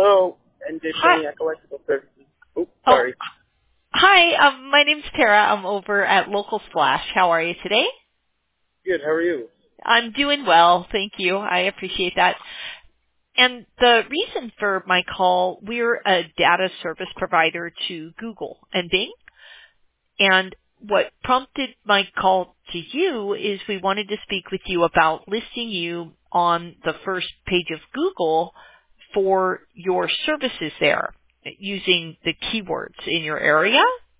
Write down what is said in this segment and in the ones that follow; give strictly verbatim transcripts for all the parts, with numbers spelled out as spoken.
Hello, N J Hi. Pontiac Electrical Services. Oops, Oh, sorry. hi. Um, my name's Tara. I'm over at Local Splash. How are you today? Good, how are you? I'm doing well. Thank you. I appreciate that. And the reason for my call, we're a data service provider to Google and Bing. And what prompted my call to you is we wanted to speak with you about listing you on the first page of Google for your services there using the keywords in your area.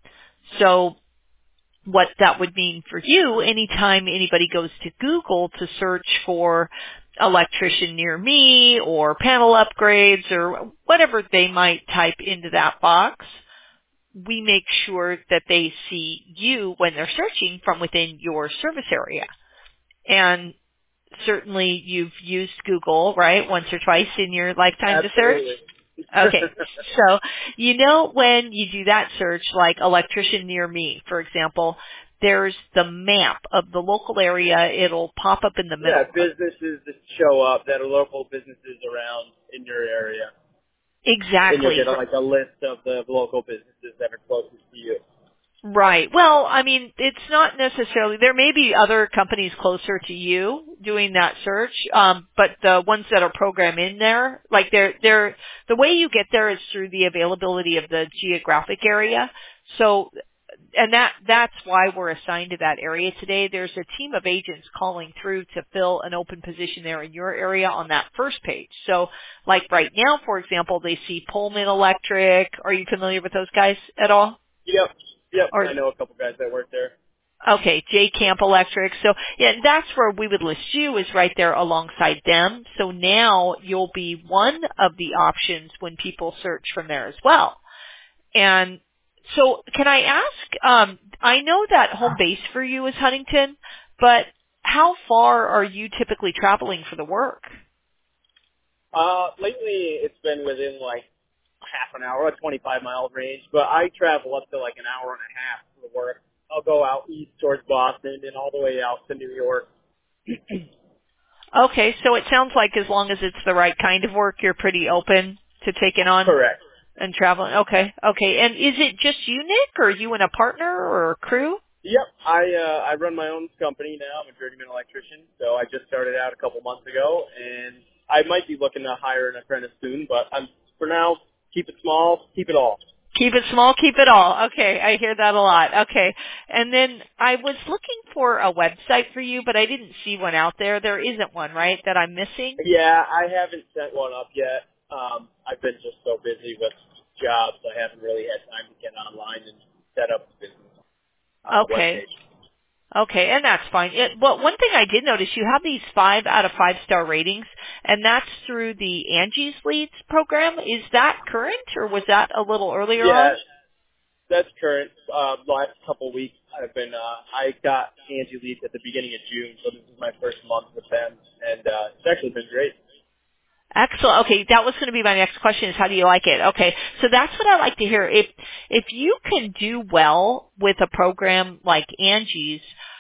So what that would mean for you, anytime anybody goes to Google to search for electrician near me or panel upgrades or whatever they might type into that box, we make sure that they see you when they're searching from within your service area. And certainly you've used Google, right, once or twice in your lifetime to search? Absolutely. Okay. So, you know, when you do that search, like electrician near me, for example, there's the map of the local area. It'll pop up in the Yeah, middle. businesses that show up that are local businesses around in your area. And you'll Exactly. get a, like a list of the local businesses that are closest to you. Right. Well, I mean, it's not necessarily, there may be other companies closer to you doing that search, um, but the ones that are programmed in there, like they're, they're, the way you get there is through the availability of the geographic area. So, and that, that's why we're assigned to that area today. There's a team of agents calling through to fill an open position there in your area on that first page. So, like right now, for example, they see Pullman Electric. Are you familiar with those guys at all? Yep, yep. Or I know a couple guys that work there. okay, J Camp Electric. So yeah, that's where we would list you, is right there alongside them. So now you'll be one of the options when people search from there as well. And so can I ask, um, I know that home base for you is Huntington, but how far are you typically traveling for the work? Uh, lately it's been within like half an hour, a twenty-five mile range, but I travel up to like an hour and a half for work. I'll go out east towards Boston and all the way out to New York. Okay, so it sounds like as long as it's the right kind of work, you're pretty open to taking on Correct. and traveling. Okay, okay. And is it just you, Nick, or are you and a partner or a crew? Yep, I uh, I run my own company now. I'm a journeyman electrician, so I just started out a couple months ago, and I might be looking to hire an apprentice soon. But I'm for now, keep it small, keep it all. Keep it small, keep it all. Okay, I hear that a lot. Okay. And then I was looking for a website for you, but I didn't see one out there. There isn't one, right, that I'm missing? Yeah, I haven't set one up yet. Um, I've been just so busy with jobs, I haven't really had time to get online and set up the business uh, Okay. webpage. Okay, and that's fine. It, well, one thing I did notice, you have these five out of five star ratings, and that's through the Angie's Leads program. Is that current, or was that a little earlier on? Yeah, that's current. Uh, last couple weeks, I've been. Uh, I got Angie Leads at the beginning of June, so this is my first month with them, and uh, it's actually been great. Excellent. Okay, that was going to be my next question, is how do you like it? Okay, so that's what I like to hear. If if you can do well with a program like Angie's,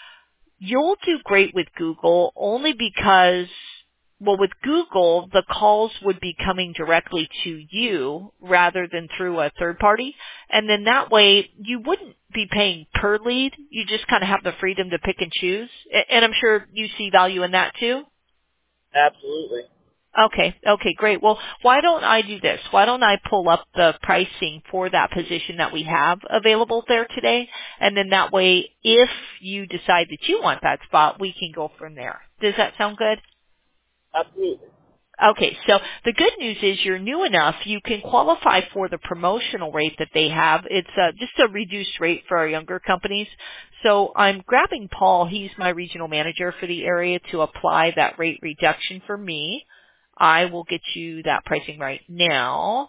you'll do great with Google only because, well, with Google, the calls would be coming directly to you rather than through a third party. And then that way you wouldn't be paying per lead. You just kind of have the freedom to pick and choose. A- And I'm sure you see value in that too. Absolutely. Okay, okay, great. Well, why don't I do this? Why don't I pull up the pricing for that position that we have available there today? And then that way, if you decide that you want that spot, we can go from there. Does that sound good? Absolutely. Okay, so the good news is you're new enough, you can qualify for the promotional rate that they have. It's uh, just a reduced rate for our younger companies. So I'm grabbing Paul, he's my regional manager for the area, to apply that rate reduction for me. I will get you that pricing right now.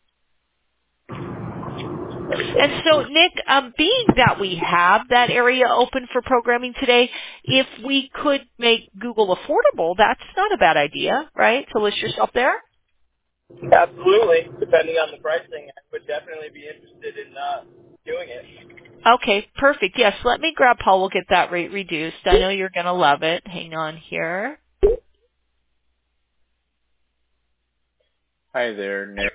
And so, Nick, um, being that we have that area open for programming today, if we could make Google affordable, that's not a bad idea, right? To list yourself there? Absolutely. Depending on the pricing, I would definitely be interested in uh, doing it. Okay, perfect. Yes, let me grab Paul. We'll get that rate reduced. I know you're going to love it. Hang on here. Hi there, Nick.